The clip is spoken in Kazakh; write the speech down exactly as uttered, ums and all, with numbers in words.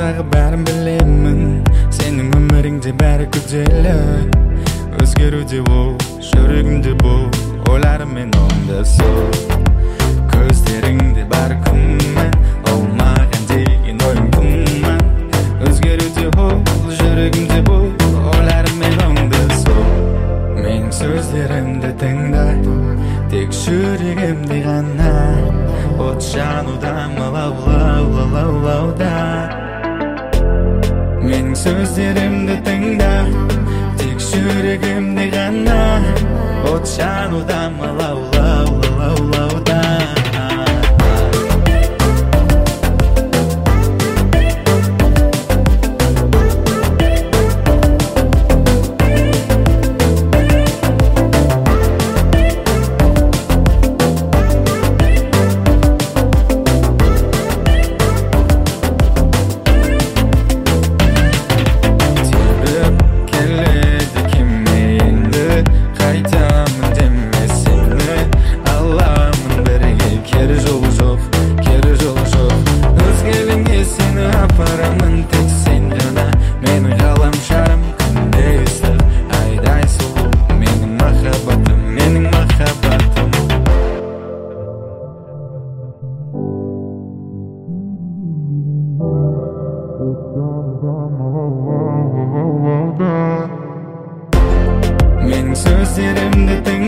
дағы бәрін білемін, сенің өміріңде бәрі күрделі. Өзгеруде бол, жүрегімде бол, ойларыммен оңды сол. Көздеріңде бар күмән, ол маған деген ойың күмән. Өзгеруде бол, жүрегімде бол, ойларыммен оңды сол. Менің сөздерімді тыңда, тек жүрегімде ғана. От жануда лау-лау, лау-лауда. Менің сөздерімді тыңда, тек жүрегімде ғана. От жануда лау-лау, лау-лауда. Менің сөздерімді тыңда,